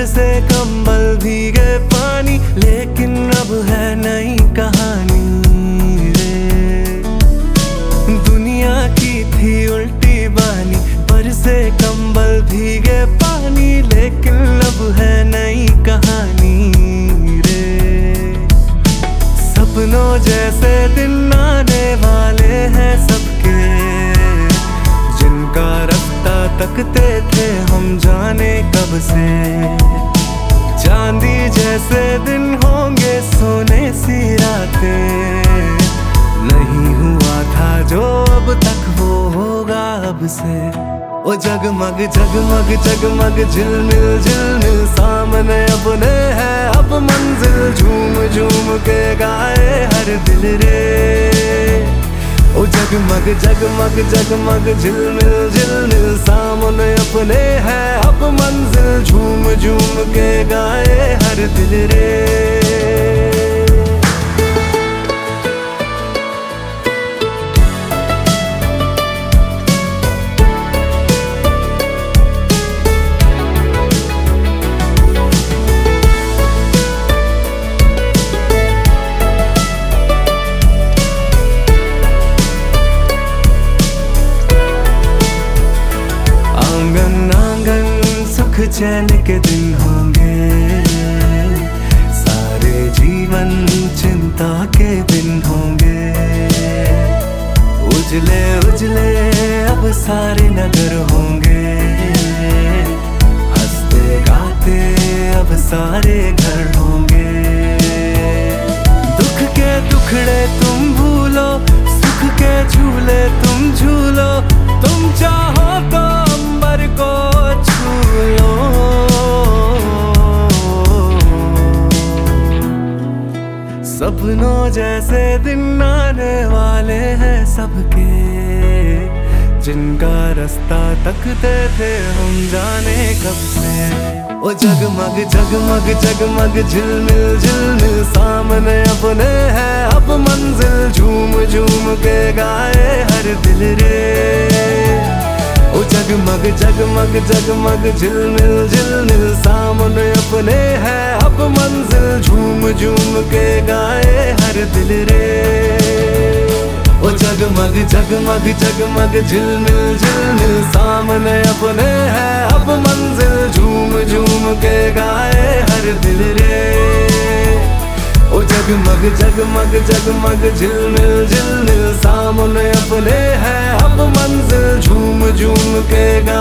बरसे कंबल भीगे पानी, लेकिन अब है नई कहानी रे। दुनिया की थी उल्टी बानी, बरसे कंबल भीगे पानी, लेकिन अब है नई कहानी रे। सपनों जैसे दिन आने वाले हैं सबके, जिनका रास्ता तकते थे हम जाने कब से। चांदी जैसे दिन होंगे सोने सी रातें, नहीं हुआ था जो अब तक वो होगा अब से। ओ जगमग जगमग जगमग झिलमिल झिलमिल सामने अपने है अब मंजिल, झूम झूम के गाए हर दिल रे। ओ जगमग जगमग जगमग झिलमिल झिलमिल सामने अपने है अब मंजिल, झूम झूम के गाए हर दिल रे। चैन के दिन होंगे, सारे जीवन चिंता के दिन होंगे। उजले उजले अब सारे नगर होंगे, हंसते गाते अब सारे घर होंगे। दुख के टुकड़े तुम भूलो, सुख के झूले तुम झूलो, तुम चाहो तो अंबर को छू लो। सपनों जैसे दिन आने वाले हैं सबके, जिनका रास्ता तकते थे हम जाने कब से। ओ जगमग जगमग जगमग झिलमिल झिलमिल सामने अपने है अब मंजिल, झूम झूम के गाए हर दिल रे। ओ जगमग जगमग जगमग झिलमिल झिलमिल सामने अपने है अब मंजिल, झूम झूम के गाए हर दिल रे। ओ जगमग जगमग जगमग झिलमिल झिलमिल सामने अपने है अब मंजिल, झूम झूम के गाए हर दिल रे। ओ जगमग जगमग जगमग झिलमिल झिलमिल सामने अपने है अब मंजिल, झूम झूम के गाए